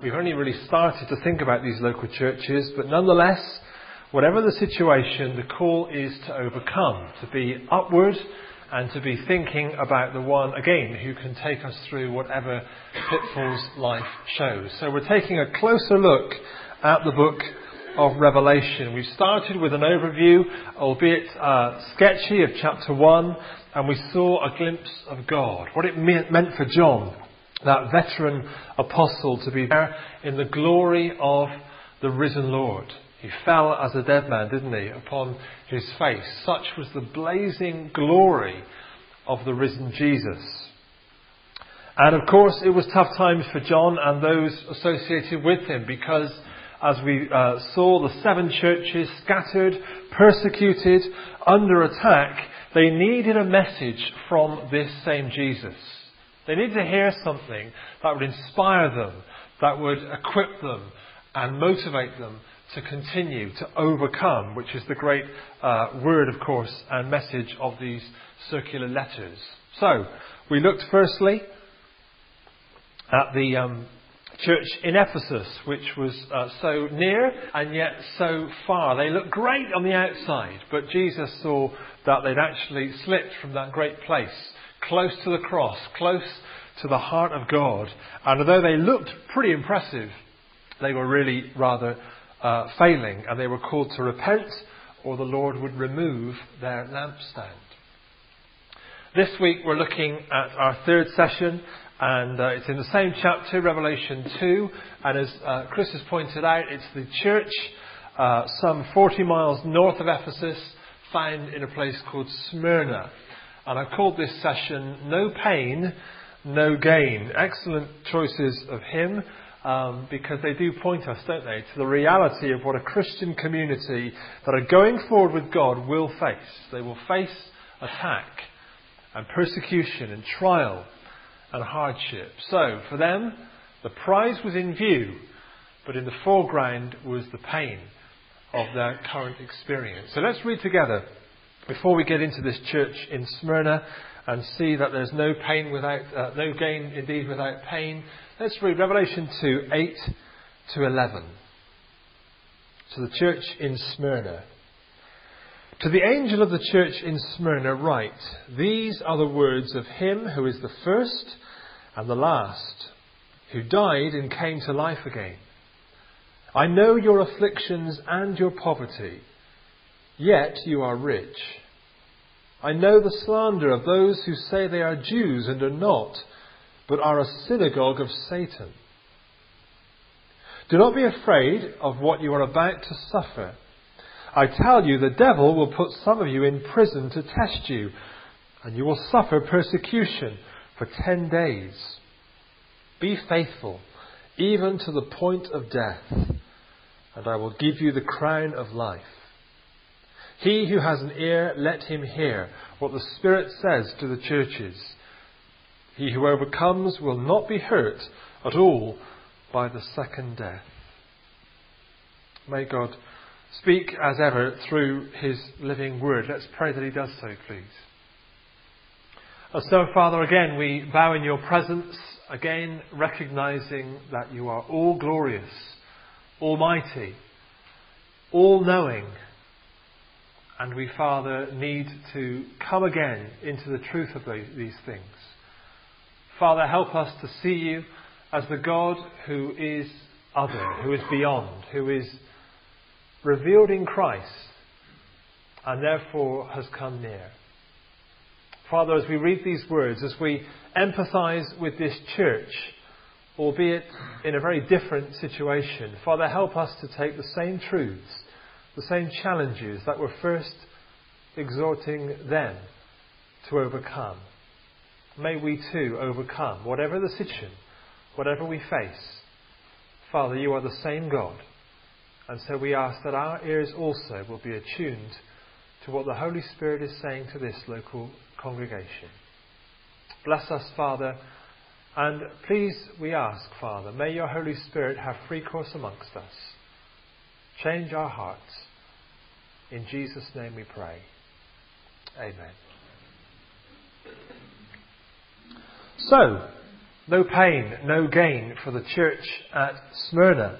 We've only really started to think about these local churches, but nonetheless, whatever the situation, the call is to overcome, to be upward and to be thinking about the one, again, who can take us through whatever pitfalls life shows. So we're taking a closer look at the book of Revelation. We've started with an overview, albeit sketchy, of chapter 1, and we saw a glimpse of God, what it meant for John, that veteran apostle, to be there in the glory of the risen Lord. He fell as a dead man, didn't he, upon his face. Such was the blazing glory of the risen Jesus. And of course, it was tough times for John and those associated with him, because as we saw the 7 churches scattered, persecuted, under attack, they needed a message from this same Jesus. They needed to hear something that would inspire them, that would equip them and motivate them to continue to overcome, which is the great word, of course, and message of these circular letters. So, we looked firstly at the church in Ephesus, which was so near and yet so far. They looked great on the outside, but Jesus saw that they'd actually slipped from that great place, close to the cross, close to the heart of God. And although they looked pretty impressive, they were really rather failing, and they were called to repent, or the Lord would remove their lampstand. This week we're looking at our third session, and it's in the same chapter, Revelation 2, and as Chris has pointed out, it's the church some 40 miles north of Ephesus, found in a place called Smyrna. And I've called this session No Pain, No Gain. Excellent choices of hymn, because they do point us, don't they, to the reality of what a Christian community that are going forward with God will face. They will face attack and persecution and trial and hardship. So, for them, the prize was in view, but in the foreground was the pain of their current experience. So let's read together before we get into this church in Smyrna and see that there's no pain without, no gain indeed without pain. Let's read Revelation 2, 8 to 11. To the church in Smyrna. To the angel of the church in Smyrna write, these are the words of him who is the first and the last, who died and came to life again. I know your afflictions and your poverty, yet you are rich. I know the slander of those who say they are Jews and are not, but are a synagogue of Satan. Do not be afraid of what you are about to suffer. I tell you, the devil will put some of you in prison to test you, and you will suffer persecution for 10 days. Be faithful, even to the point of death, and I will give you the crown of life. He who has an ear, let him hear what the Spirit says to the churches. He who overcomes will not be hurt at all by the second death. May God speak as ever through his living word. Let's pray that he does so, please. So, Father, again, we bow in your presence, again recognizing that you are all glorious, almighty, all-knowing. And we, Father, need to come again into the truth of these things. Father, help us to see you as the God who is other, who is beyond, who is revealed in Christ, and therefore has come near. Father, as we read these words, as we empathise with this church, albeit in a very different situation, Father, help us to take the same truths, the same challenges that were first exhorting them to overcome. May we too overcome whatever the situation, whatever we face. Father, you are the same God. And so we ask that our ears also will be attuned to what the Holy Spirit is saying to this local congregation. Bless us, Father, and please, we ask, Father, may your Holy Spirit have free course amongst us. Change our hearts. In Jesus' name we pray. Amen. So, No pain, no gain for the church at Smyrna.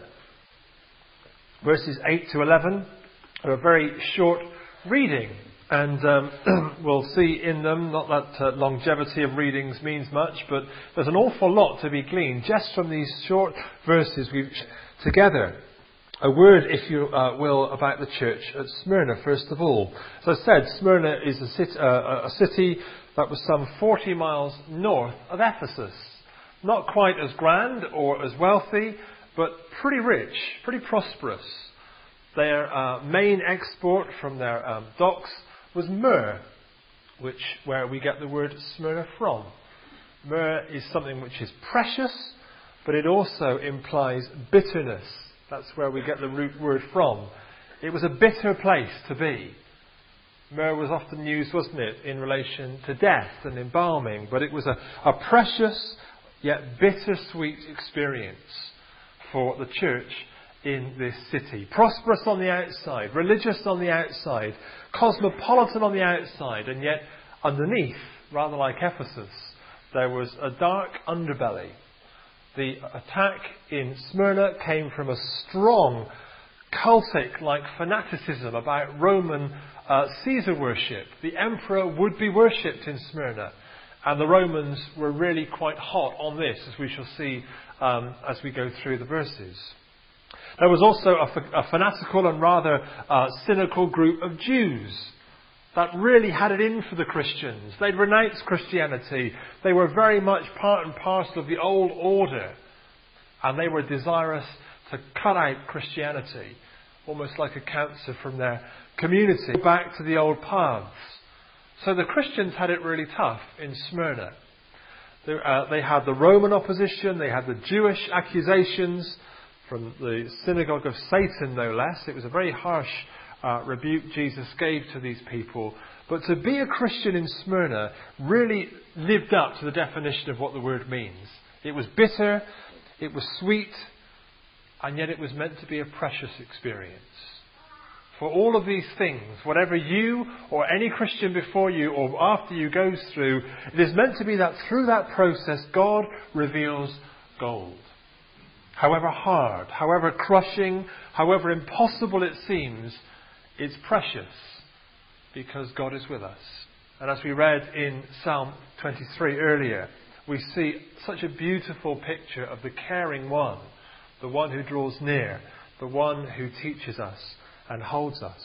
Verses 8 to 11 are a very short reading, and we'll see in them, not that longevity of readings means much, but there's an awful lot to be gleaned just from these short verses we've together. A word, if you will, about the church at Smyrna, first of all. As I said, Smyrna is a city that was some 40 miles north of Ephesus. Not quite as grand or as wealthy, but pretty rich, pretty prosperous. Their main export from their docks was myrrh, where we get the word Smyrna from. Myrrh is something which is precious, but it also implies bitterness. That's where we get the root word from. It was a bitter place to be. Myrrh was often used, wasn't it, in relation to death and embalming, but it was a precious yet bittersweet experience for the church in this city. Prosperous on the outside, religious on the outside, cosmopolitan on the outside, and yet underneath, rather like Ephesus, there was a dark underbelly. The attack in Smyrna came from a strong cultic-like fanaticism about Roman Caesar worship. The emperor would be worshipped in Smyrna, and the Romans were really quite hot on this, as we shall see as we go through the verses. There was also a fanatical and rather cynical group of Jews that really had it in for the Christians. They'd renounced Christianity. They were very much part and parcel of the old order. And they were desirous to cut out Christianity, almost like a cancer from their community, back to the old paths. So the Christians had it really tough in Smyrna. They had the Roman opposition, they had the Jewish accusations from the synagogue of Satan, no less. It was a very harsh rebuke Jesus gave to these people. But to be a Christian in Smyrna really lived up to the definition of what the word means. It was bitter, it was sweet, and yet it was meant to be a precious experience. For all of these things, whatever you or any Christian before you or after you goes through, it is meant to be that through that process God reveals gold. However hard, however crushing, however impossible it seems, it's precious because God is with us. And as we read in Psalm 23 earlier, we see such a beautiful picture of the caring one, the one who draws near, the one who teaches us and holds us.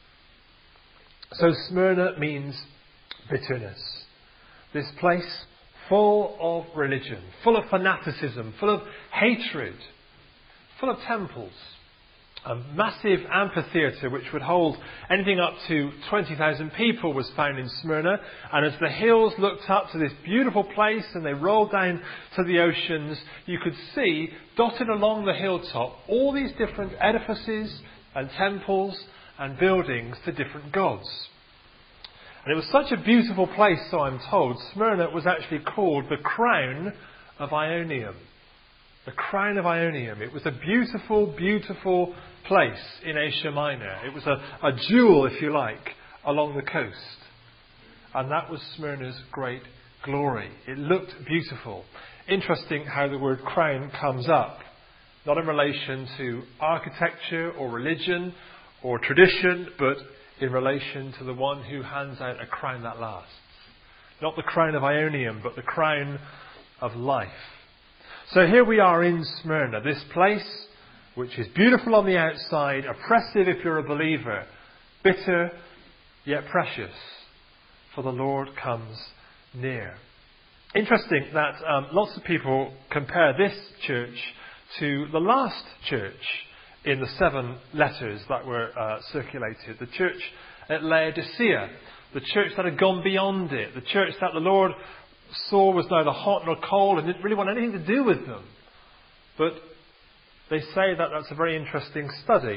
So Smyrna means bitterness. This place full of religion, full of fanaticism, full of hatred, full of temples. A massive amphitheatre which would hold anything up to 20,000 people was found in Smyrna. And as the hills looked up to this beautiful place and they rolled down to the oceans, you could see dotted along the hilltop all these different edifices and temples and buildings to different gods. And it was such a beautiful place, so I'm told, Smyrna was actually called the Crown of Ionium. The Crown of Ionium. It was a beautiful, beautiful place in Asia Minor. It was a jewel, if you like, along the coast. And that was Smyrna's great glory. It looked beautiful. Interesting how the word crown comes up. Not in relation to architecture or religion or tradition, but in relation to the one who hands out a crown that lasts. Not the crown of Ionium, but the crown of life. So here we are in Smyrna, this place which is beautiful on the outside, oppressive if you're a believer, bitter yet precious, for the Lord comes near. Interesting that lots of people compare this church to the last church in the 7 letters that were circulated. The church at Laodicea, the church that had gone beyond it, the church that the Lord saw was neither hot nor cold and didn't really want anything to do with them. But they say that that's a very interesting study.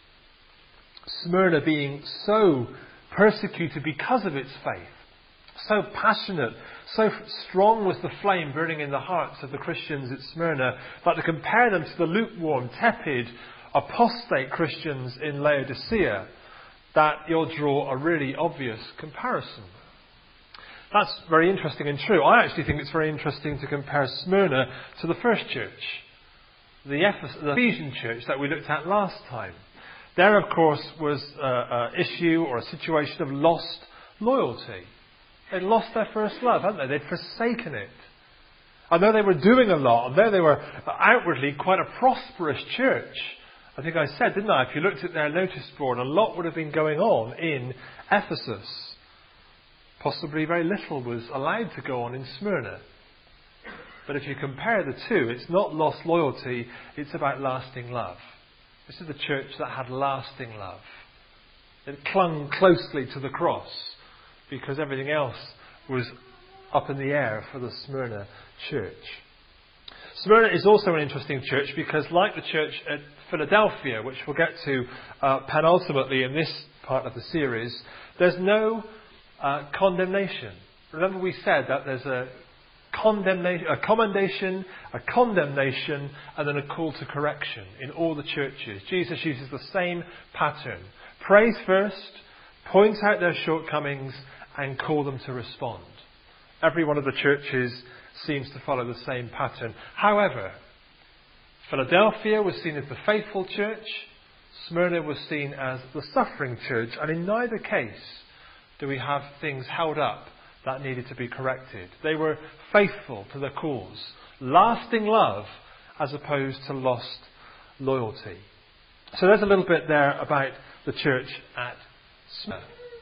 Smyrna being so persecuted because of its faith, so passionate, so strong was the flame burning in the hearts of the Christians at Smyrna, that to compare them to the lukewarm, tepid, apostate Christians in Laodicea, that you'll draw a really obvious comparison. That's very interesting and true. I actually think it's very interesting to compare Smyrna to the first church, the Ephesian church that we looked at last time. There, of course, was an issue or a situation of lost loyalty. They'd lost their first love, hadn't they? They'd forsaken it. Although they were doing a lot, although they were outwardly quite a prosperous church, I think I said, didn't I? If you looked at their notice board, a lot would have been going on in Ephesus. Possibly very little was allowed to go on in Smyrna. But if you compare the two, it's not lost loyalty, it's about lasting love. This is the church that had lasting love. It clung closely to the cross because everything else was up in the air for the Smyrna church. Smyrna is also an interesting church because, like the church at Philadelphia, which we'll get to penultimately in this part of the series, there's no condemnation. Remember we said that there's a commendation, a condemnation, and then a call to correction in all the churches. Jesus uses the same pattern. Praise first, point out their shortcomings, and call them to respond. Every one of the churches seems to follow the same pattern. However, Philadelphia was seen as the faithful church, Smyrna was seen as the suffering church, and in neither case do we have things held up that needed to be corrected. They were faithful to their cause. Lasting love as opposed to lost loyalty. So there's a little bit there about the church at Smyrna.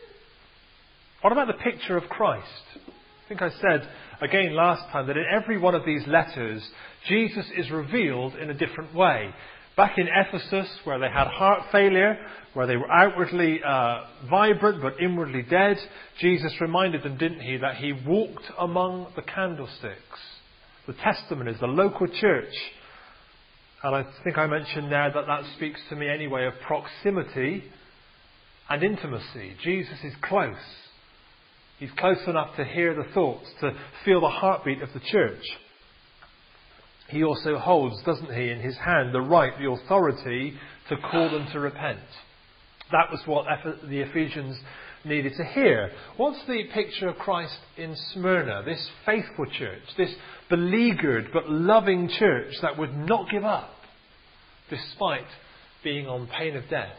What about the picture of Christ? I think I said again last time that in every one of these letters, Jesus is revealed in a different way. Back in Ephesus, where they had heart failure, where they were outwardly vibrant but inwardly dead, Jesus reminded them, didn't he, that he walked among the candlesticks, the testimonies, the local church. And I think I mentioned there that speaks to me anyway of proximity and intimacy. Jesus is close. He's close enough to hear the thoughts, to feel the heartbeat of the church. He also holds, doesn't he, in his hand the right, the authority to call them to repent. That was what the Ephesians needed to hear. What's the picture of Christ in Smyrna? This faithful church, this beleaguered but loving church that would not give up despite being on pain of death.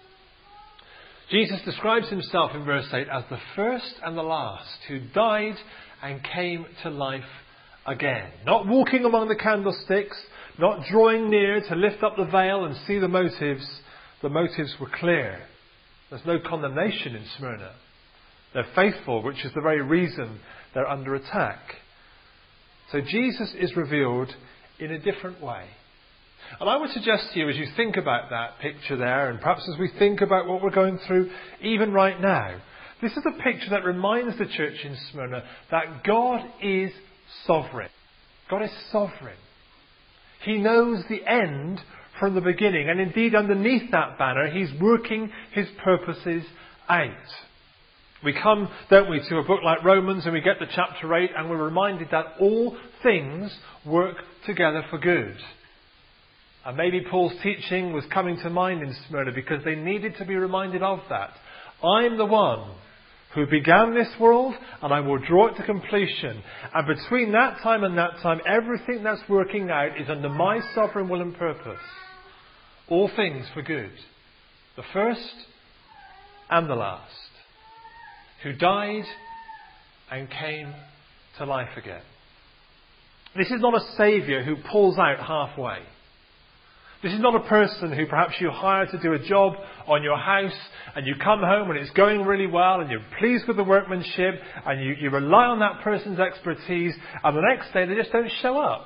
Jesus describes himself in verse 8 as the first and the last, who died and came to life again. Not walking among the candlesticks, not drawing near to lift up the veil and see the motives. The motives were clear. There's no condemnation in Smyrna. They're faithful, which is the very reason they're under attack. So Jesus is revealed in a different way. And I would suggest to you, as you think about that picture there, and perhaps as we think about what we're going through even right now, this is a picture that reminds the church in Smyrna that God is sovereign. God is sovereign. He knows the end from the beginning. And indeed, underneath that banner, he's working his purposes out. We come, don't we, to a book like Romans and we get to chapter 8 and we're reminded that all things work together for good. And maybe Paul's teaching was coming to mind in Smyrna because they needed to be reminded of that. I'm the one who began this world and I will draw it to completion. And between that time and that time, everything that's working out is under my sovereign will and purpose. All things for good. The first and the last. Who died and came to life again. This is not a saviour who pulls out halfway. This is not a person who perhaps you hire to do a job on your house and you come home and it's going really well and you're pleased with the workmanship and you rely on that person's expertise and the next day they just don't show up.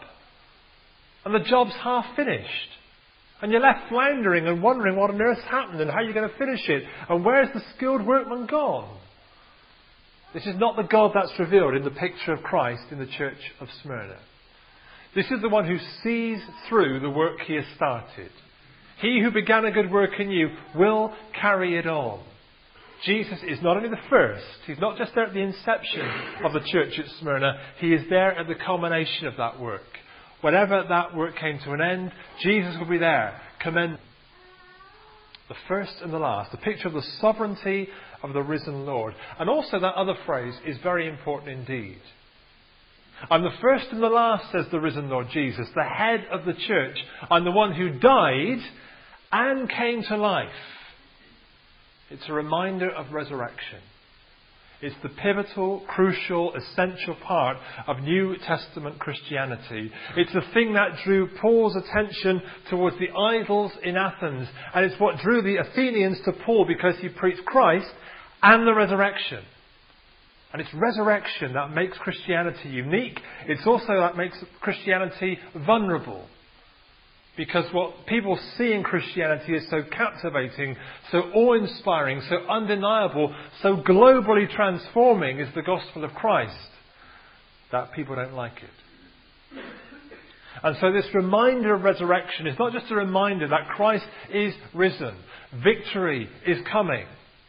And the job's half finished. And you're left floundering and wondering what on earth's happened and how you're going to finish it. And where's the skilled workman gone? This is not the God that's revealed in the picture of Christ in the church of Smyrna. This is the one who sees through the work he has started. He who began a good work in you will carry it on. Jesus is not only the first, he's not just there at the inception of the church at Smyrna, he is there at the culmination of that work. Whenever that work came to an end, Jesus will be there, commending the first and the last. A picture of the sovereignty of the risen Lord. And also that other phrase is very important indeed. I'm the first and the last, says the risen Lord Jesus, the head of the church. I'm the one who died and came to life. It's a reminder of resurrection. It's the pivotal, crucial, essential part of New Testament Christianity. It's the thing that drew Paul's attention towards the idols in Athens. And it's what drew the Athenians to Paul, because he preached Christ and the resurrection. And it's resurrection that makes Christianity unique. It's also that makes Christianity vulnerable. Because what people see in Christianity is so captivating, so awe-inspiring, so undeniable, so globally transforming is the gospel of Christ, that people don't like it. And so this reminder of resurrection is not just a reminder that Christ is risen. Victory is coming.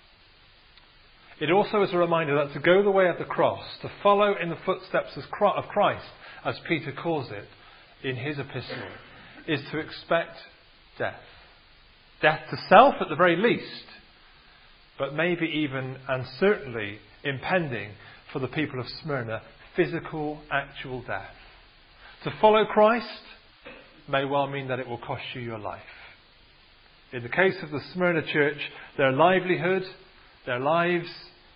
It also is a reminder that to go the way of the cross, to follow in the footsteps of Christ, as Peter calls it in his epistle, is to expect death. Death to self at the very least, but maybe even and certainly impending for the people of Smyrna, physical, actual death. To follow Christ may well mean that it will cost you your life. In the case of the Smyrna church, their livelihood, their lives,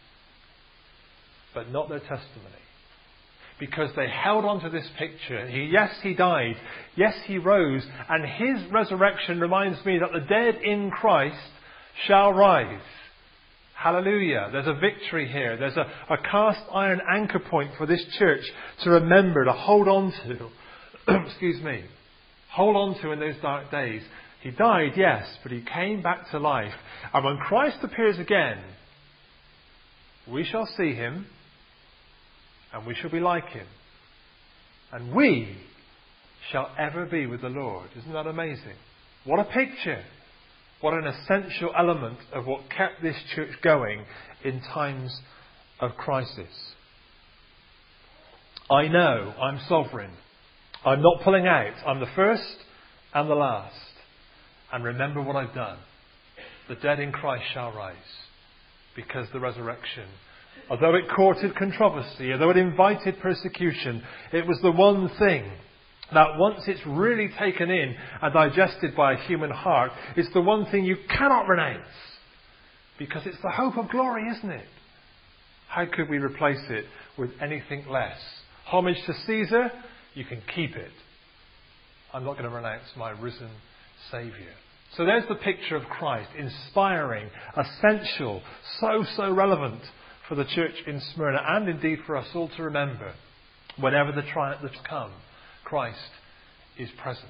but not their testimony. Because they held on to this picture. Yes, he died. Yes, he rose. And his resurrection reminds me that the dead in Christ shall rise. Hallelujah. There's a victory here. There's a cast iron anchor point for this church to remember, to hold on to. Excuse me. Hold on to in those dark days. He died, yes, but he came back to life. And when Christ appears again, we shall see him. And we shall be like him. And we shall ever be with the Lord. Isn't that amazing? What a picture. What an essential element of what kept this church going in times of crisis. I know I'm sovereign. I'm not pulling out. I'm the first and the last. And remember what I've done. The dead in Christ shall rise. Because the resurrection, although it courted controversy, although it invited persecution, it was the one thing that once it's really taken in and digested by a human heart, it's the one thing you cannot renounce. Because it's the hope of glory, isn't it? How could we replace it with anything less? Homage to Caesar, you can keep it. I'm not going to renounce my risen Saviour. So there's the picture of Christ, inspiring, essential, so relevant for the church in Smyrna, and indeed for us all to remember. Whenever the triumph that's come, Christ is present.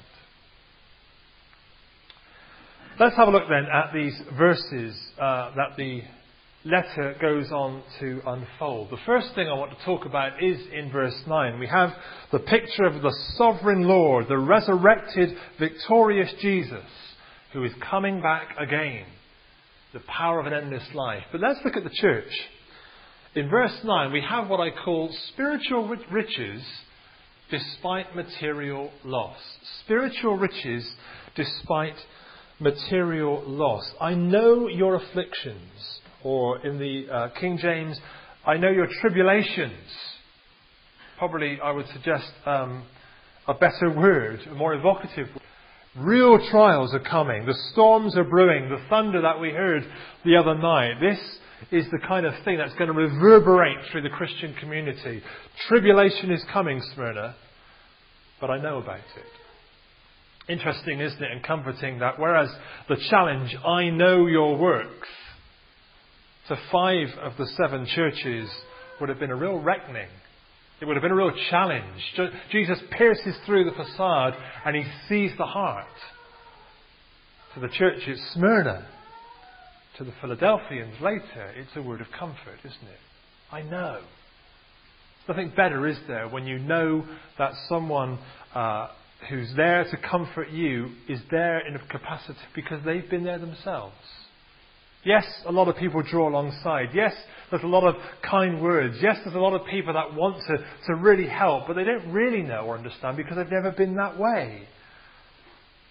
Let's have a look then at these verses that the letter goes on to unfold. The first thing I want to talk about is in verse 9. We have the picture of the sovereign Lord, the resurrected, victorious Jesus, who is coming back again. The power of an endless life. But let's look at the church. In verse 9, we have what I call spiritual riches despite material loss. Spiritual riches despite material loss. I know your afflictions. Or in the King James, I know your tribulations. Probably I would suggest a better word, a more evocative word. Real trials are coming. The storms are brewing. The thunder that we heard the other night. This is the kind of thing that's going to reverberate through the Christian community. Tribulation is coming, Smyrna, but I know about it. Interesting, isn't it, and comforting that whereas the challenge, I know your works, to 5 of the 7 churches would have been a real reckoning. It would have been a real challenge. Jesus pierces through the facade and he sees the heart. To the church at Smyrna, to the Philadelphians later, it's a word of comfort, isn't it? I know. There's nothing better, is there, when you know that someone who's there to comfort you is there in a capacity because they've been there themselves. Yes, a lot of people draw alongside. Yes, there's a lot of kind words. Yes, there's a lot of people that want to really help, but they don't really know or understand because they've never been that way.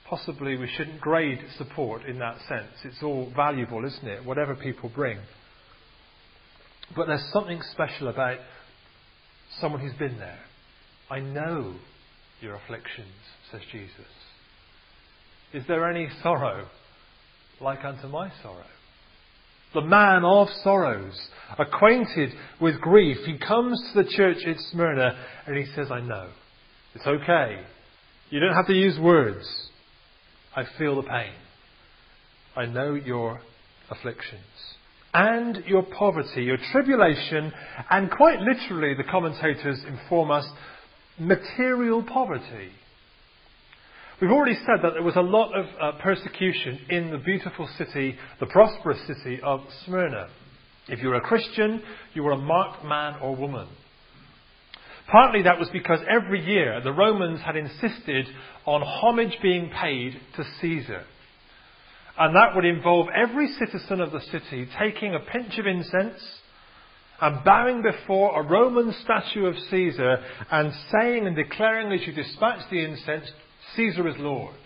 Possibly we shouldn't grade support in that sense. It's all valuable, isn't it? Whatever people bring. But there's something special about someone who's been there. I know your afflictions, says Jesus. Is there any sorrow like unto my sorrow? The man of sorrows, acquainted with grief, he comes to the church at Smyrna and he says, I know. It's okay. You don't have to use words. I feel the pain. I know your afflictions and your poverty, your tribulation, and quite literally, the commentators inform us, material poverty. We've already said that there was a lot of persecution in the beautiful city, the prosperous city of Smyrna. If you were a Christian, you were a marked man or woman. Partly that was because every year the Romans had insisted on homage being paid to Caesar. And that would involve every citizen of the city taking a pinch of incense and bowing before a Roman statue of Caesar and saying and declaring as you dispatch the incense, Caesar is Lord.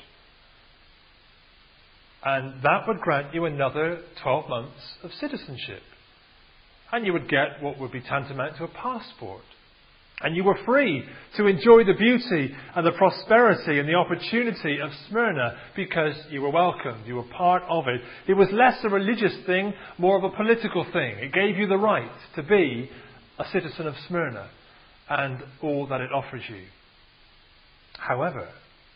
And that would grant you another 12 months of citizenship. And you would get what would be tantamount to a passport. And you were free to enjoy the beauty and the prosperity and the opportunity of Smyrna because you were welcomed, you were part of it. It was less a religious thing, more of a political thing. It gave you the right to be a citizen of Smyrna and all that it offers you. However,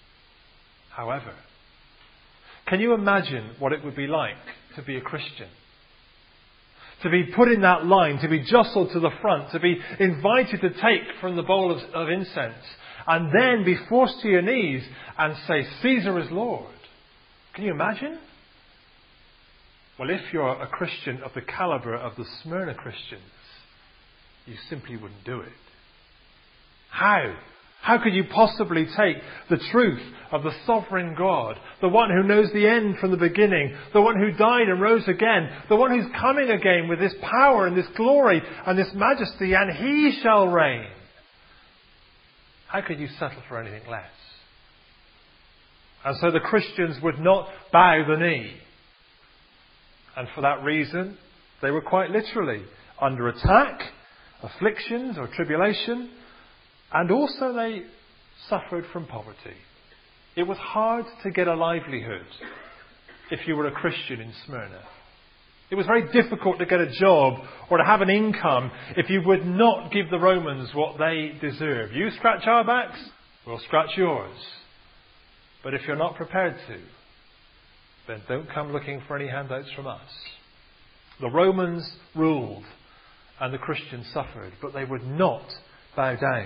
can you imagine what it would be like to be a Christian? To be put in that line, to be jostled to the front, to be invited to take from the bowl of incense, and then be forced to your knees and say, Caesar is Lord. Can you imagine? Well, if you're a Christian of the calibre of the Smyrna Christians, you simply wouldn't do it. How? How could you possibly take the truth of the sovereign God, the one who knows the end from the beginning, the one who died and rose again, the one who's coming again with this power and this glory and this majesty, and he shall reign? How could you settle for anything less? And so the Christians would not bow the knee. And for that reason, they were quite literally under attack, afflictions or tribulation. And also they suffered from poverty. It was hard to get a livelihood if you were a Christian in Smyrna. It was very difficult to get a job or to have an income if you would not give the Romans what they deserve. You scratch our backs, we'll scratch yours. But if you're not prepared to, then don't come looking for any handouts from us. The Romans ruled and the Christians suffered, but they would not bow down.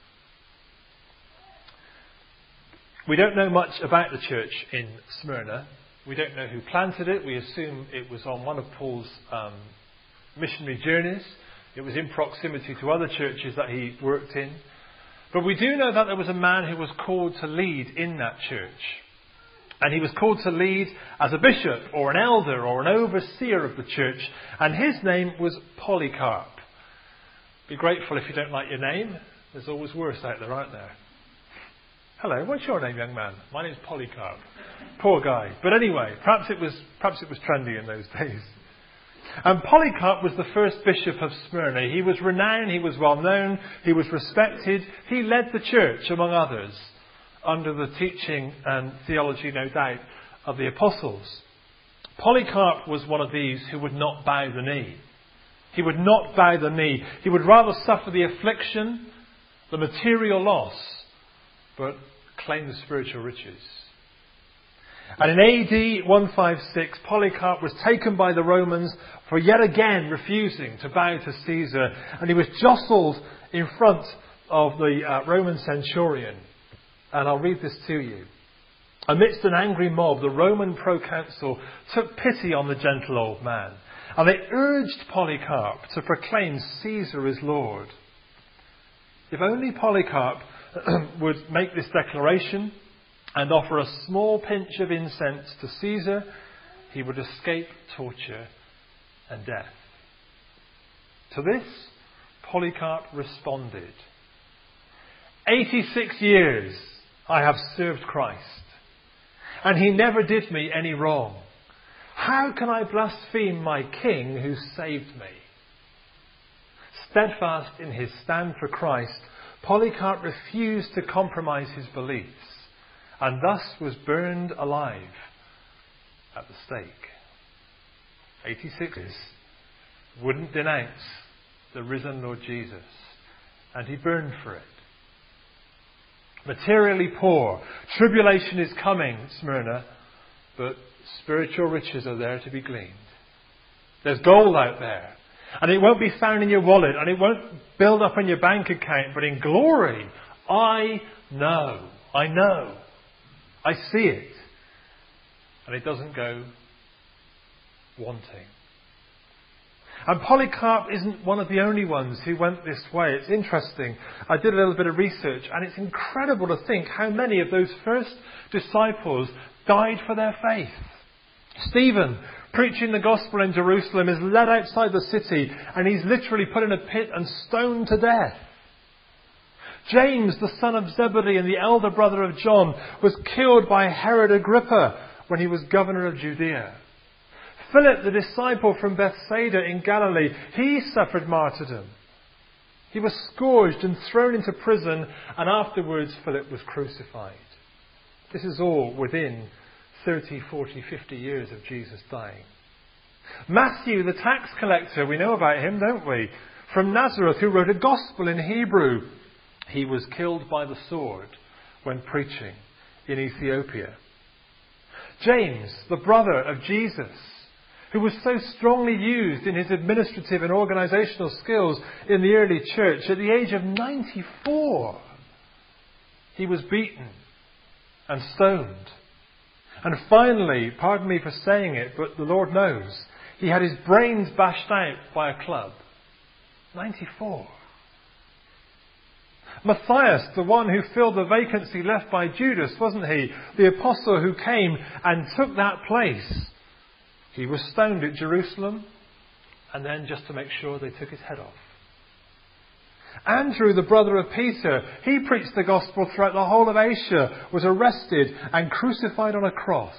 We don't know much about the church in Smyrna. We don't know who planted it. We assume it was on one of Paul's missionary journeys. It was in proximity to other churches that he worked in. But we do know that there was a man who was called to lead in that church. And he was called to lead as a bishop or an elder or an overseer of the church. And his name was Polycarp. Be grateful if you don't like your name. There's always worse out there, aren't there? Hello, what's your name, young man? My name's Polycarp. Poor guy. But anyway, perhaps it was trendy in those days. And Polycarp was the first bishop of Smyrna. He was renowned, he was well known, he was respected. He led the church, among others, under the teaching and theology, no doubt, of the apostles. Polycarp was one of these who would not bow the knee. He would not bow the knee. He would rather suffer the affliction, the material loss, but claim the spiritual riches. And in AD 156, Polycarp was taken by the Romans for yet again refusing to bow to Caesar. And he was jostled in front of the Roman centurion. And I'll read this to you. Amidst an angry mob, the Roman proconsul took pity on the gentle old man. And they urged Polycarp to proclaim Caesar as Lord. If only Polycarp would make this declaration and offer a small pinch of incense to Caesar, he would escape torture and death. To this, Polycarp responded, 86 years I have served Christ, and he never did me any wrong. How can I blaspheme my King who saved me? Steadfast in his stand for Christ, Polycarp refused to compromise his beliefs and thus was burned alive at the stake. 86 wouldn't denounce the risen Lord Jesus, and he burned for it. Materially poor, tribulation is coming, Smyrna, but spiritual riches are there to be gleaned. There's gold out there, and it won't be found in your wallet, and it won't build up in your bank account, but in glory, I know, I see it, and it doesn't go wanting. And Polycarp isn't one of the only ones who went this way. It's interesting. I did a little bit of research, and it's incredible to think how many of those first disciples died for their faith. Stephen, preaching the gospel in Jerusalem, is led outside the city, and he's literally put in a pit and stoned to death. James, the son of Zebedee and the elder brother of John, was killed by Herod Agrippa when he was governor of Judea. Philip, the disciple from Bethsaida in Galilee, he suffered martyrdom. He was scourged and thrown into prison, and afterwards Philip was crucified. This is all within 30, 40, 50 years of Jesus dying. Matthew, the tax collector, we know about him, don't we? From Nazareth, who wrote a gospel in Hebrew. He was killed by the sword when preaching in Ethiopia. James, the brother of Jesus, who was so strongly used in his administrative and organisational skills in the early church, at the age of 94, he was beaten and stoned. And finally, pardon me for saying it, but the Lord knows, he had his brains bashed out by a club. 94. Matthias, the one who filled the vacancy left by Judas, wasn't he? The apostle who came and took that place. He was stoned at Jerusalem, and then, just to make sure, they took his head off. Andrew, the brother of Peter, he preached the gospel throughout the whole of Asia, was arrested and crucified on a cross.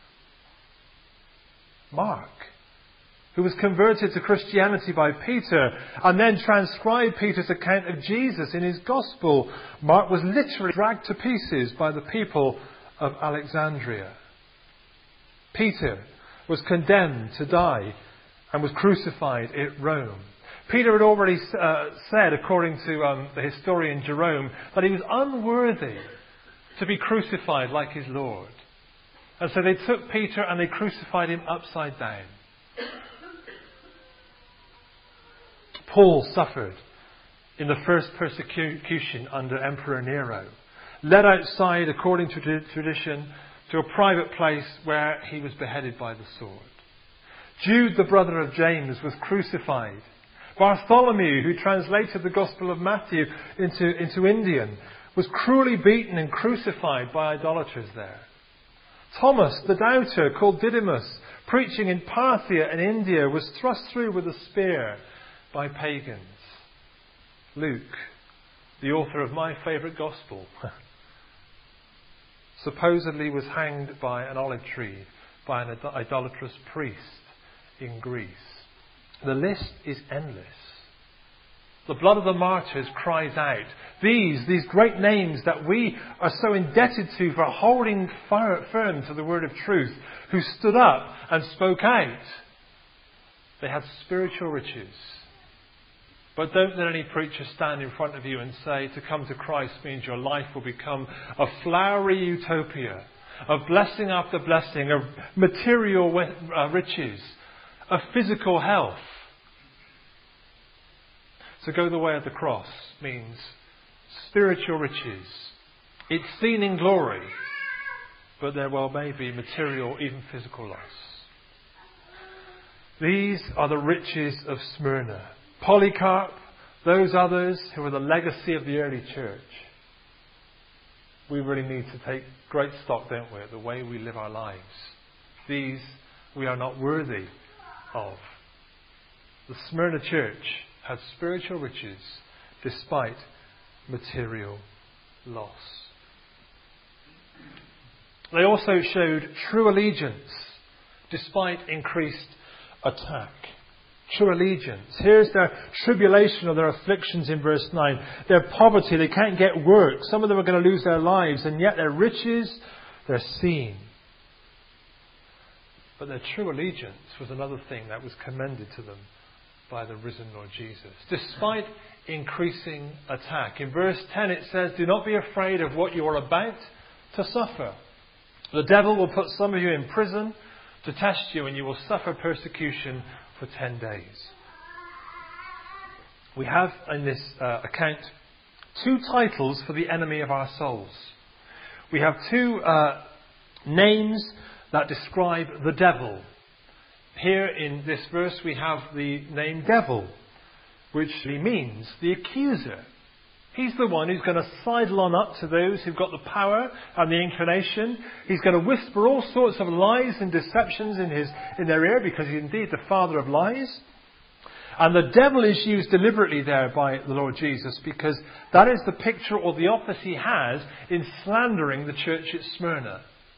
Mark, who was converted to Christianity by Peter and then transcribed Peter's account of Jesus in his gospel. Mark was literally dragged to pieces by the people of Alexandria. Peter was condemned to die and was crucified at Rome. Peter had already said, according to the historian Jerome, that he was unworthy to be crucified like his Lord. And so they took Peter and they crucified him upside down. Paul suffered in the first persecution under Emperor Nero, led outside, according to tradition, to a private place where he was beheaded by the sword. Jude, the brother of James, was crucified. Bartholomew, who translated the Gospel of Matthew into Indian, was cruelly beaten and crucified by idolaters there. Thomas, the doubter, called Didymus, preaching in Parthia in India, was thrust through with a spear by pagans. Luke, the author of my favourite Gospel, supposedly was hanged by an olive tree by an idolatrous priest in Greece. The list is endless. The blood of the martyrs cries out. These great names that we are so indebted to for holding firm to the word of truth, who stood up and spoke out. They had spiritual riches. But don't let any preacher stand in front of you and say to come to Christ means your life will become a flowery utopia of blessing after blessing, of material riches, of physical health. To go the way of the cross means spiritual riches. It's seen in glory, but there may be material, even physical loss. These are the riches of Smyrna. Polycarp, those others who are the legacy of the early church. We really need to take great stock, don't we, of the way we live our lives. These we are not worthy of. The Smyrna church had spiritual riches despite material loss. They also showed true allegiance despite increased attack. True allegiance. Here's their tribulation or their afflictions in verse 9. Their poverty, they can't get work. Some of them are going to lose their lives, and yet their riches, they're seen. But their true allegiance was another thing that was commended to them by the risen Lord Jesus. Despite increasing attack. In verse 10 it says, do not be afraid of what you are about to suffer. The devil will put some of you in prison to test you, and you will suffer persecution for 10 days. We have in this account two titles for the enemy of our souls. We have two names that describe the devil. Here in this verse we have the name devil, which means the accuser. He's the one who's going to sidle on up to those who've got the power and the inclination. He's going to whisper all sorts of lies and deceptions in their ear, because he's indeed the father of lies. And the devil is used deliberately there by the Lord Jesus, because that is the picture or the office he has in slandering the church at Smyrna.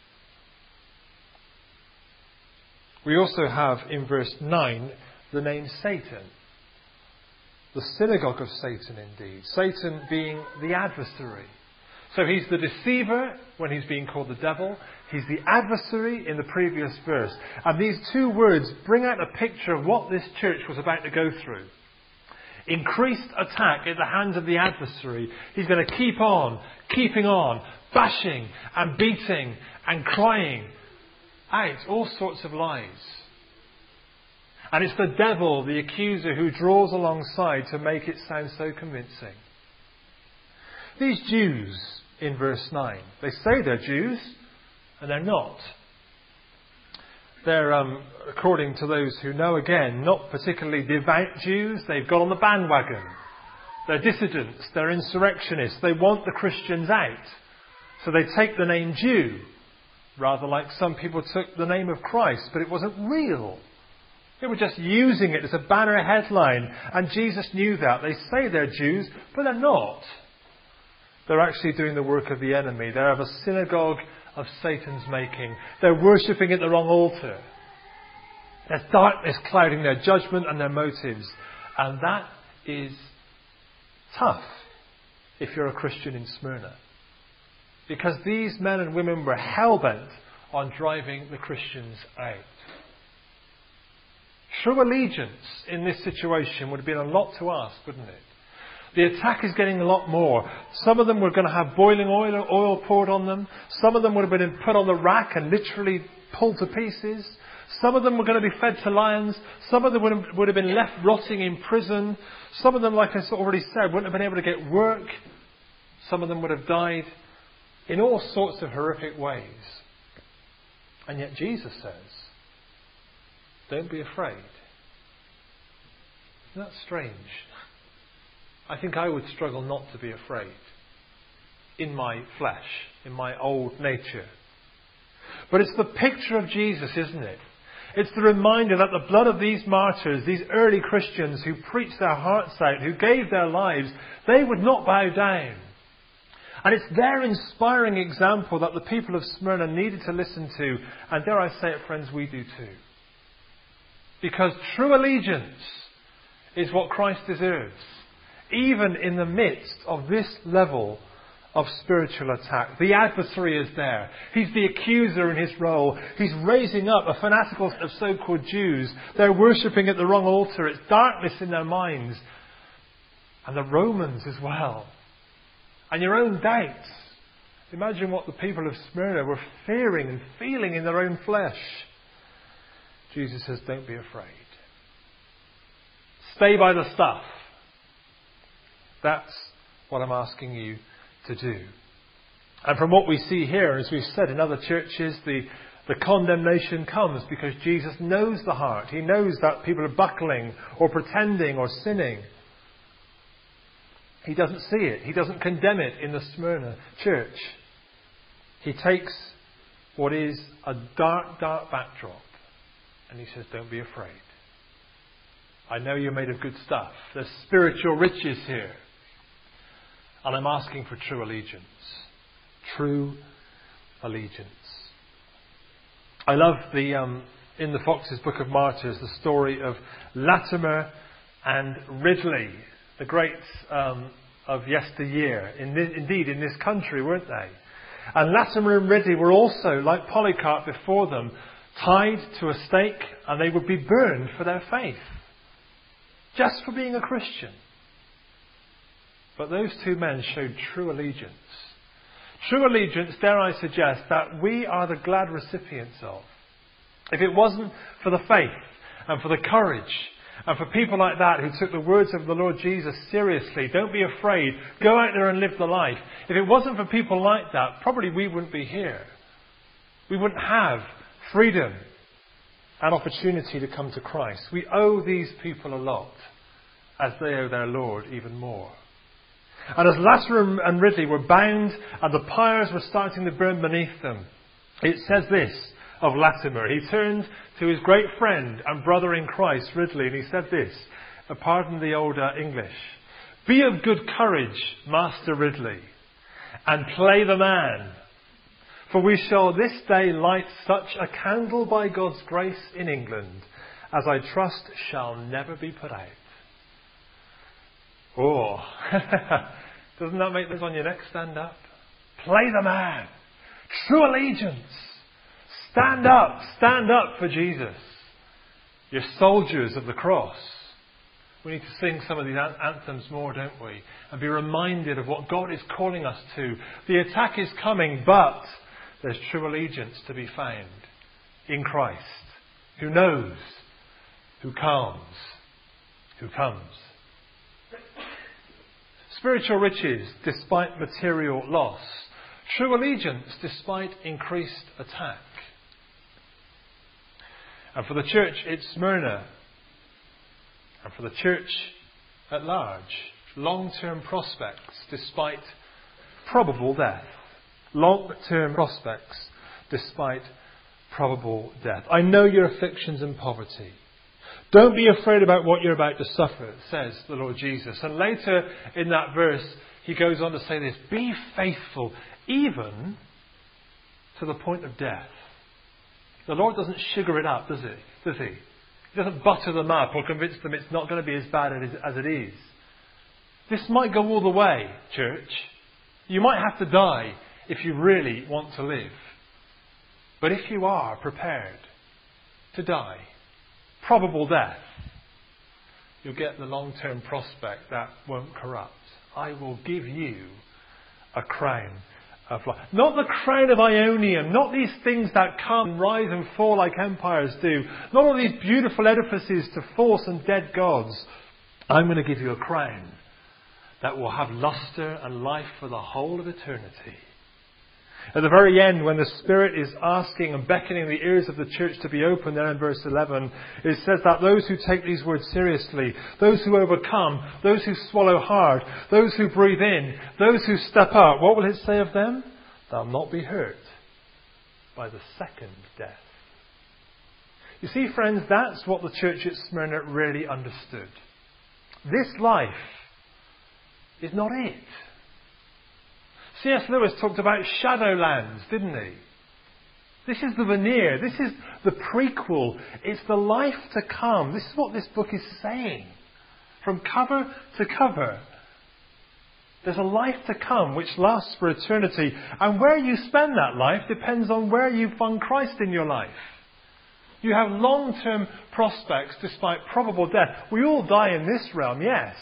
We also have in verse 9 the name Satan. The synagogue of Satan indeed. Satan being the adversary. So he's the deceiver when he's being called the devil. He's the adversary in the previous verse. And these two words bring out a picture of what this church was about to go through. Increased attack at the hands of the adversary. He's going to keep on, keeping on, bashing and beating and crying out all sorts of lies. And it's the devil, the accuser, who draws alongside to make it sound so convincing. These Jews in verse 9, they say they're Jews, and they're not. They're, according to those who know, again, not particularly devout Jews. They've got on the bandwagon. They're dissidents, they're insurrectionists. They want the Christians out. So they take the name Jew, rather like some people took the name of Christ, but it wasn't real. They were just using it as a banner headline, and Jesus knew that. They say they're Jews, but they're not. They're actually doing the work of the enemy. They're of a synagogue of Satan's making. They're worshipping at the wrong altar. There's darkness clouding their judgment and their motives. And that is tough if you're a Christian in Smyrna. Because these men and women were hell-bent on driving the Christians out. True allegiance in this situation would have been a lot to ask, wouldn't it? The attack is getting a lot more. Some of them were going to have boiling oil poured on them. Some of them would have been put on the rack and literally pulled to pieces. Some of them were going to be fed to lions. Some of them would have been left rotting in prison. Some of them, like I already said, wouldn't have been able to get work. Some of them would have died in all sorts of horrific ways. And yet Jesus says, don't be afraid. Isn't that strange? I think I would struggle not to be afraid in my flesh, in my old nature. But it's the picture of Jesus, isn't it? It's the reminder that the blood of these martyrs, these early Christians who preached their hearts out, who gave their lives, they would not bow down. And it's their inspiring example that the people of Smyrna needed to listen to. And dare I say it, friends, we do too. Because true allegiance is what Christ deserves, even in the midst of this level of spiritual attack. The adversary is there. He's the accuser in his role. He's raising up a fanatical of so-called Jews. They're worshipping at the wrong altar. It's darkness in their minds. And the Romans as well. And your own doubts. Imagine what the people of Smyrna were fearing and feeling in their own flesh. Jesus says, don't be afraid. Stay by the stuff. That's what I'm asking you to do. And from what we see here, as we've said in other churches, the condemnation comes because Jesus knows the heart. He knows that people are buckling or pretending or sinning. He doesn't see it. He doesn't condemn it in the Smyrna church. He takes what is a dark, dark backdrop and he says, don't be afraid. I know you're made of good stuff. There's spiritual riches here. And I'm asking for true allegiance. True allegiance. I love in the Fox's Book of Martyrs, the story of Latimer and Ridley, the greats of yesteryear. Indeed, in this country, weren't they? And Latimer and Ridley were also, like Polycarp before them, tied to a stake, and they would be burned for their faith, just for being a Christian. But those two men showed true allegiance. True allegiance, dare I suggest, that we are the glad recipients of. If it wasn't for the faith and for the courage and for people like that who took the words of the Lord Jesus seriously, don't be afraid, go out there and live the life. If it wasn't for people like that, probably we wouldn't be here. We wouldn't have freedom and opportunity to come to Christ. We owe these people a lot, as they owe their Lord even more. And as Latimer and Ridley were bound and the pyres were starting to burn beneath them, it says this of Latimer. He turned to his great friend and brother in Christ, Ridley, and he said this, pardon the older English: "Be of good courage, Master Ridley, and play the man. For we shall this day light such a candle by God's grace in England, as I trust shall never be put out." Oh, doesn't that make this on your neck stand up? Play the man. True allegiance. Stand up for Jesus. You're soldiers of the cross. We need to sing some of these anthems more, don't we? And be reminded of what God is calling us to. The attack is coming, but there's true allegiance to be found in Christ, who knows, who calms, who comes. Spiritual riches despite material loss. True allegiance despite increased attack. And for the church at Smyrna, and for the church at large, long-term prospects despite probable death. Long-term prospects despite probable death. I know your afflictions and poverty. Don't be afraid about what you're about to suffer, says the Lord Jesus. And later in that verse, he goes on to say this: be faithful even to the point of death. The Lord doesn't sugar it up, does he? He doesn't butter them up or convince them it's not going to be as bad as it is. This might go all the way, church. You might have to die if you really want to live. But if you are prepared to die, probable death, you'll get the long-term prospect that won't corrupt. I will give you a crown of life. Not the crown of Ionium, not these things that come and rise and fall like empires do. Not all these beautiful edifices to false and dead gods. I'm going to give you a crown that will have luster and life for the whole of eternity. At the very end, when the Spirit is asking and beckoning the ears of the church to be open, there in verse 11, it says that those who take these words seriously, those who overcome, those who swallow hard, those who breathe in, those who step up, what will it say of them? They'll not be hurt by the second death. You see, friends, that's what the church at Smyrna really understood. This life is not it. C.S. Lewis talked about Shadowlands, didn't he? This is the veneer. This is the prequel. It's the life to come. This is what this book is saying. From cover to cover. There's a life to come which lasts for eternity. And where you spend that life depends on where you find Christ in your life. You have long-term prospects despite probable death. We all die in this realm, yes.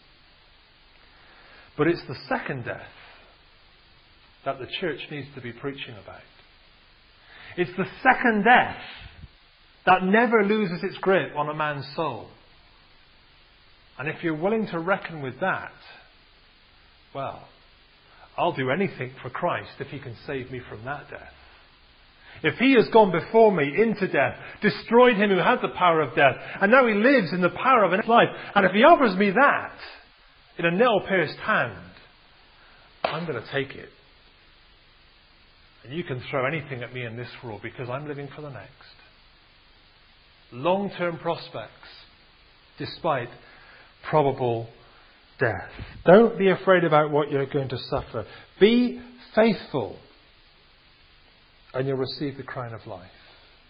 But it's the second death that the church needs to be preaching about. It's the second death that never loses its grip on a man's soul. And if you're willing to reckon with that, well, I'll do anything for Christ if he can save me from that death. If he has gone before me into death, destroyed him who had the power of death, and now he lives in the power of a life, and if he offers me that in a nail-pierced hand, I'm going to take it. And you can throw anything at me in this world because I'm living for the next. Long-term prospects despite probable death. Don't be afraid about what you're going to suffer. Be faithful and you'll receive the crown of life.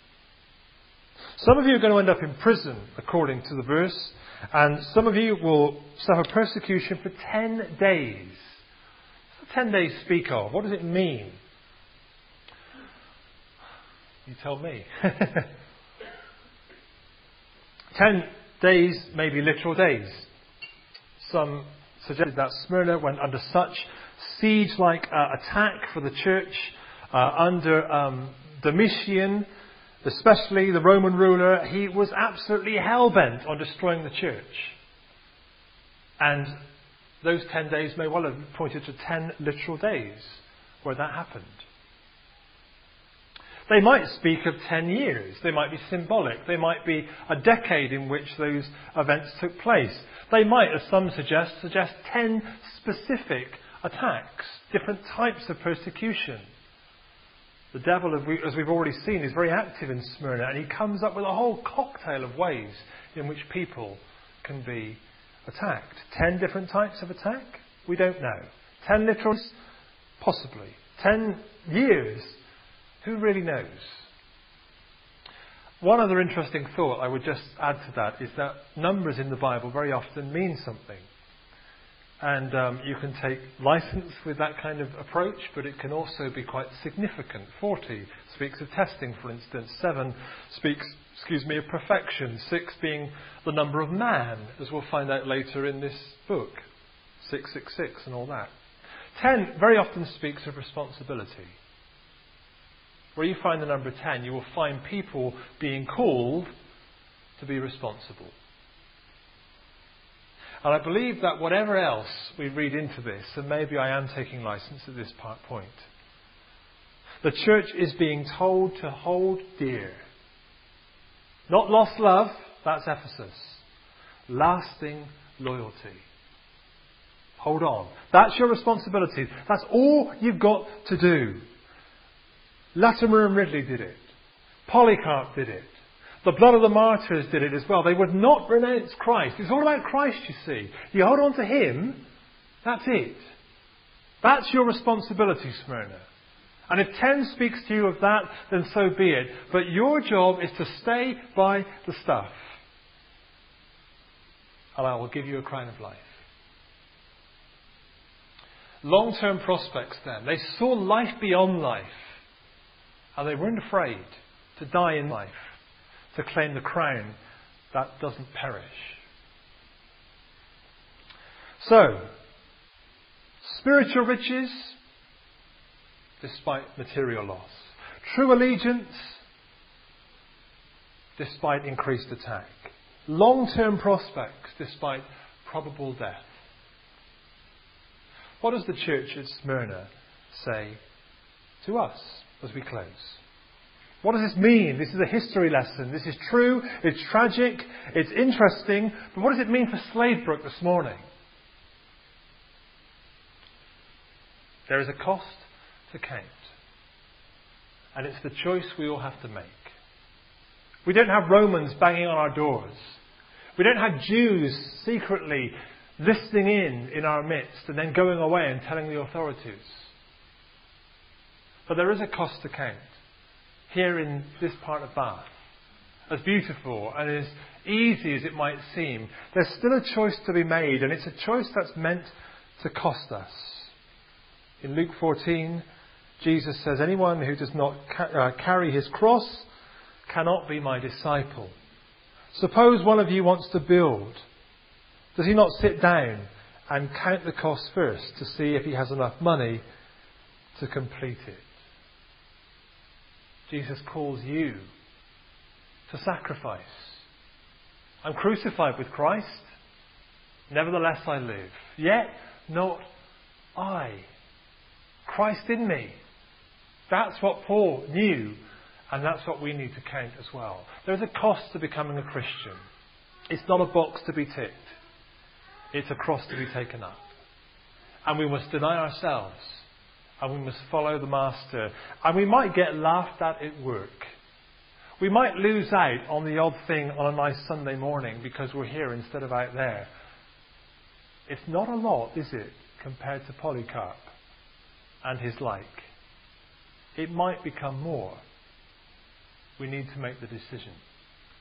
Some of you are going to end up in prison, according to the verse, and some of you will suffer persecution for 10 days. What do 10 days speak of? What does it mean? You tell me. 10 days may be literal days. Some suggested that Smyrna went under such siege-like attack for the church under Domitian, especially the Roman ruler. He was absolutely hell-bent on destroying the church. And those 10 days may well have pointed to 10 literal days where that happened. They might speak of 10 years. They might be symbolic. They might be a decade in which those events took place. They might, as some suggest 10 specific attacks, different types of persecution. The devil, as we've already seen, is very active in Smyrna, and he comes up with a whole cocktail of ways in which people can be attacked. 10 different types of attack? We don't know. 10 literals? Possibly. 10 years? Who really knows? One other interesting thought I would just add to that is that numbers in the Bible very often mean something. And you can take license with that kind of approach, but it can also be quite significant. 40 speaks of testing, for instance. 7 speaks, of perfection. 6 being the number of man, as we'll find out later in this book. 666 and all that. 10 very often speaks of responsibility. Where you find the number 10, you will find people being called to be responsible. And I believe that whatever else we read into this, and maybe I am taking license at this point, the church is being told to hold dear. Not lost love, that's Ephesus. Lasting loyalty. Hold on. That's your responsibility. That's all you've got to do. Latimer and Ridley did it. Polycarp did it. The blood of the martyrs did it as well. They would not renounce Christ. It's all about Christ, you see. You hold on to Him, that's it. That's your responsibility, Smyrna. And if 10 speaks to you of that, then so be it. But your job is to stay by the stuff. And I will give you a crown of life. Long-term prospects then. They saw life beyond life. And they weren't afraid to die in life, to claim the crown that doesn't perish. So, spiritual riches, despite material loss. True allegiance, despite increased attack. Long-term prospects, despite probable death. What does the church at Smyrna say to us as we close? What does this mean? This is a history lesson. This is true, it's tragic, it's interesting, but what does it mean for Sladebrook this morning? There is a cost to count. And it's the choice we all have to make. We don't have Romans banging on our doors. We don't have Jews secretly listening in our midst and then going away and telling the authorities. But there is a cost to count. Here in this part of Bath, as beautiful and as easy as it might seem, there's still a choice to be made, and it's a choice that's meant to cost us. In Luke 14, Jesus says, anyone who does not carry his cross cannot be my disciple. Suppose one of you wants to build. Does he not sit down and count the cost first to see if he has enough money to complete it? Jesus calls you to sacrifice. I'm crucified with Christ. Nevertheless I live. Yet not I. Christ in me. That's what Paul knew, and that's what we need to count as well. There's a cost to becoming a Christian. It's not a box to be ticked. It's a cross to be taken up. And we must deny ourselves. And we must follow the Master. And we might get laughed at work. We might lose out on the odd thing on a nice Sunday morning because we're here instead of out there. It's not a lot, is it, compared to Polycarp and his like? It might become more. We need to make the decision.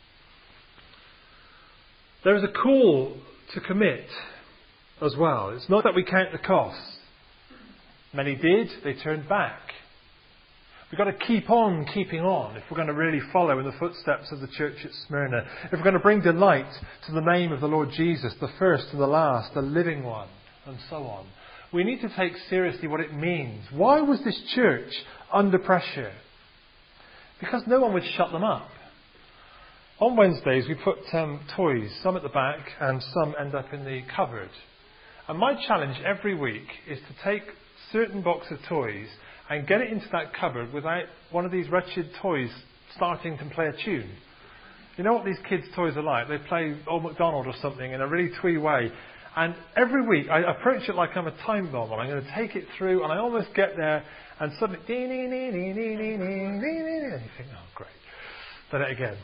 There is a call to commit as well. It's not that we count the costs. Many did, they turned back. We've got to keep on keeping on if we're going to really follow in the footsteps of the church at Smyrna. If we're going to bring delight to the name of the Lord Jesus, the first and the last, the living one, and so on. We need to take seriously what it means. Why was this church under pressure? Because no one would shut them up. On Wednesdays we put toys, some at the back and some end up in the cupboard. And my challenge every week is to take certain box of toys and get it into that cupboard without one of these wretched toys starting to play a tune. You know what these kids' toys are like? They play Old MacDonald or something in a really twee way. And every week I approach it like I'm a time bomb, and I'm going to take it through, and I almost get there and suddenly and you think, oh great. Done it again.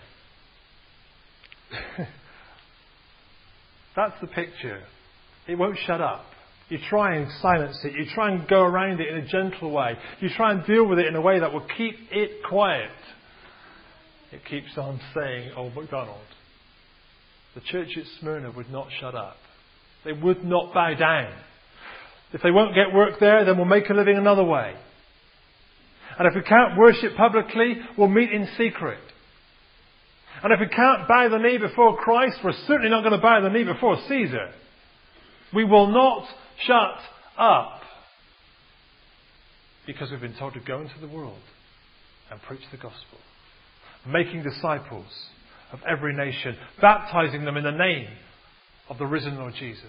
That's the picture. It won't shut up. You try and silence it. You try and go around it in a gentle way. You try and deal with it in a way that will keep it quiet. It keeps on saying Old MacDonald. The church at Smyrna would not shut up. They would not bow down. If they won't get work there, then we'll make a living another way. And if we can't worship publicly, we'll meet in secret. And if we can't bow the knee before Christ, we're certainly not going to bow the knee before Caesar. We will not shut up. Because we've been told to go into the world and preach the gospel. Making disciples of every nation. Baptizing them in the name of the risen Lord Jesus.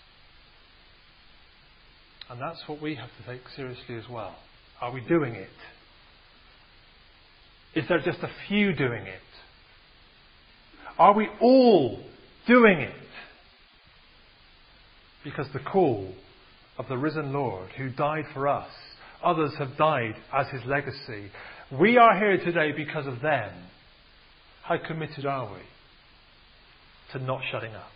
And that's what we have to take seriously as well. Are we doing it? Is there just a few doing it? Are we all doing it? Because the call of the risen Lord who died for us, others have died as his legacy. We are here today because of them. How committed are we to not shutting up?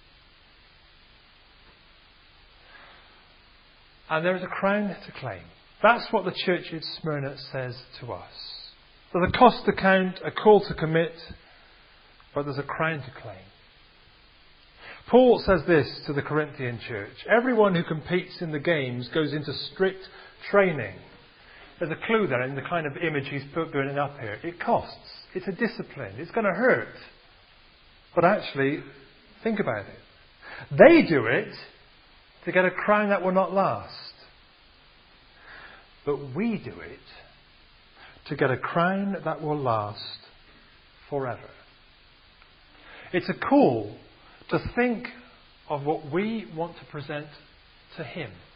And there is a crown to claim. That's what the church at Smyrna says to us. There's a cost to count, a call to commit, but there's a crown to claim. Paul says this to the Corinthian church. Everyone who competes in the games goes into strict training. There's a clue there in the kind of image he's burning up here. It costs. It's a discipline. It's going to hurt. But actually, think about it. They do it to get a crown that will not last. But we do it to get a crown that will last forever. It's a call to think of what we want to present to him.